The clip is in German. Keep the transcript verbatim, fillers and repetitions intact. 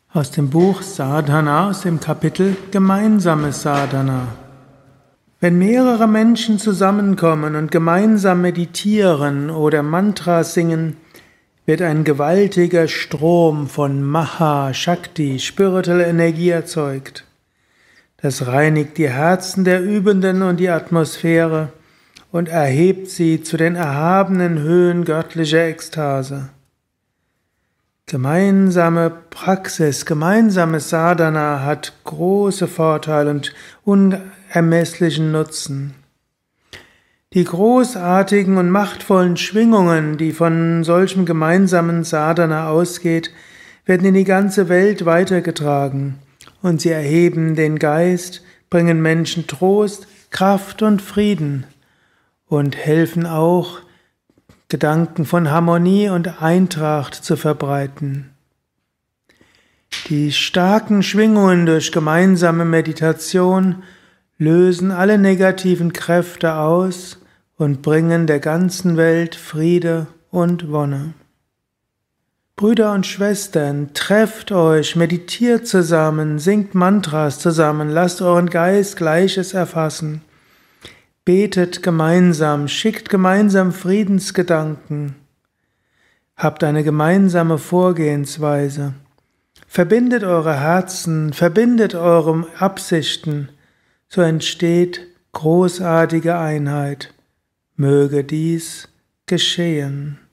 Aus dem Buch Sadhana, aus dem Kapitel Gemeinsames Sadhana. Wenn mehrere Menschen zusammenkommen und gemeinsam meditieren oder Mantras singen, wird ein gewaltiger Strom von Maha, Shakti, spiritueller Energie erzeugt. Das reinigt die Herzen der Übenden und die Atmosphäre und erhebt sie zu den erhabenen Höhen göttlicher Ekstase. Gemeinsame Praxis, gemeinsames Sadhana hat große Vorteile und unermesslichen Nutzen. Die großartigen und machtvollen Schwingungen, die von solchem gemeinsamen Sadhana ausgeht, werden in die ganze Welt weitergetragen und sie erheben den Geist, bringen Menschen Trost, Kraft und Frieden und helfen auch, Gedanken von Harmonie und Eintracht zu verbreiten. Die starken Schwingungen durch gemeinsame Meditation lösen alle negativen Kräfte aus und bringen der ganzen Welt Friede und Wonne. Brüder und Schwestern, trefft euch, meditiert zusammen, singt Mantras zusammen, lasst euren Geist Gleiches erfassen. Betet gemeinsam, schickt gemeinsam Friedensgedanken. Habt eine gemeinsame Vorgehensweise. Verbindet eure Herzen, verbindet eure Absichten. So entsteht großartige Einheit. Möge dies geschehen.